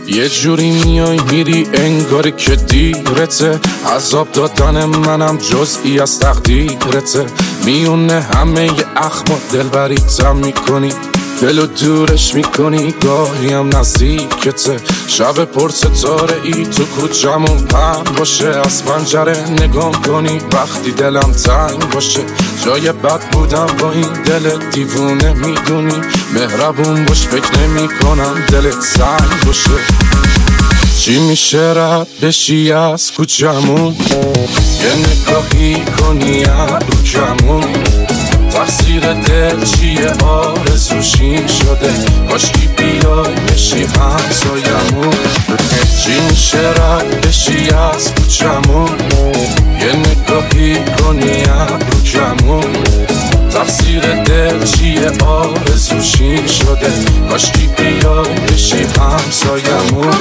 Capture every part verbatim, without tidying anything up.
یه جوری میای میری انگاری که دیرته، عذاب دادن منم جزئی از تقدیرته. میونه همه ی اخم و دلبریتم میکنی، دلو دورش میکنی گاهی هم نزدیکته. شب پر ستاره ای تو کوچمون پهن باشه، از پنجره نگام کنی وقتی دلم تنگ باشه. جای بد بودم با این دل دیوونه میدونی، مهربون باش فکر نمی کنم دلت سنگ باشه. چی میشه رد بشی از کوچمون، یه نگاهی کنی ابرو کمون. تقصیر دل چیه آرزوشین شده، کاشکی بیای بشی همسایمون. چی میشه رد بشی از کوچمون، یه نگاهی کنی ابرو کمون. تقصیر دل چیه آرزوشین شده، کاشکی بیای بشی همسایمون.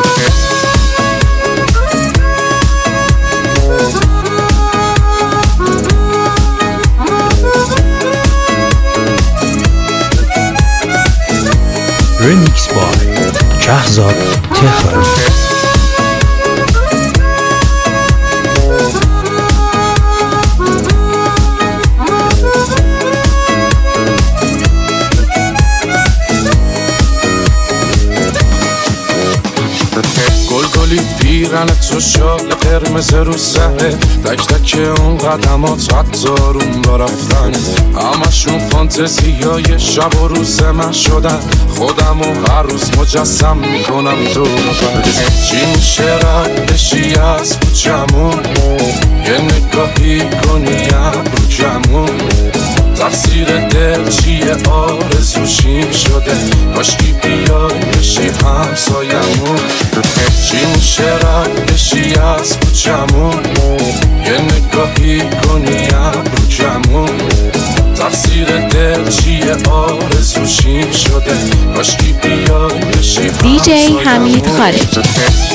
Remix by Shahzad Tehran. گلگلی پیرن تو شال قرمز رو سهره، تک تک اون قدمات حتی روم با رفتن. همشون فانتزیای شب و روز من شدن، خودم و هر روز مجسم میکنم تو بس. چی میشه رد بشی از کوچمون، یه نگاهی کنی ابرو کمون. تقصیر دل چیه آرزوشین شده، کاشکی بیای بشی همسایمون. چی میشه رد بشی از کوچمون، یه نگاهی کنی ابرو کمون. تقصیر دل چیه آرزوشین شده، کاشکی بیای بشی همسایمون. دی جی حمید خارجی.